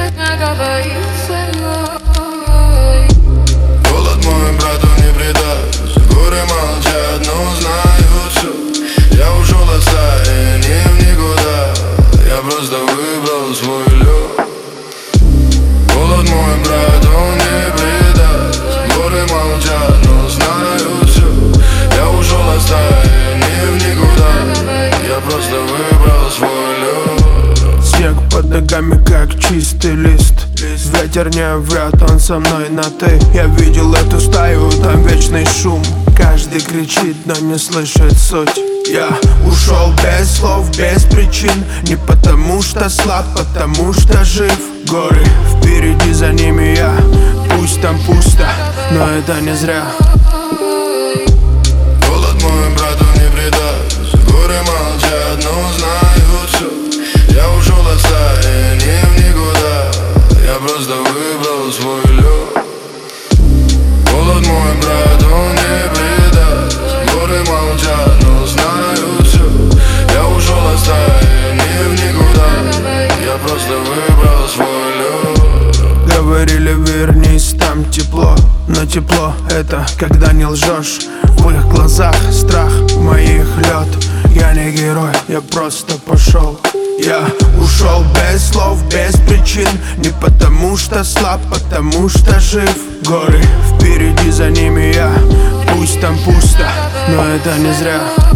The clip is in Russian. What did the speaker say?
говорил со мной. Холод мой, брат, он не предаст. Горы молчат, но знают все. Я ушел от стаи, не в никуда. Я просто выбрал свой лед. Холод мой, брат, он не предаст. Горы молчат, но знают все. Я ушел от стаи, не в никуда. Я просто выбрал свой лед. Снег под ногами, как чистый лист. Ветер не врет, он со мной на ты. Я видел эту стаю, там вечный шум. Каждый кричит, но не слышит суть. Я ушел без слов, без причин. Не потому что слаб, потому что жив. Горы впереди, за ними я. Пусть там пусто, но это не зря. Холод мой, брат, он не предаст. Горы молчат, но знают все. Я ушел от стаи, не в никуда. Я просто выбрал свой лед. Холод мой, брат, он не предаст. Горы молчат, но знают все. Я ушел от стаи, не в никуда. Я просто выбрал свой лед. Говорили, вернись, там тепло. Но тепло это когда не лжешь. В их глазах страх, в моих лед. Я не герой, я просто пошел. Я ушел без слов, без причин. Не потому что слаб, потому что жив. Горы впереди, за ними я. Пусть там пусто, но это не зря.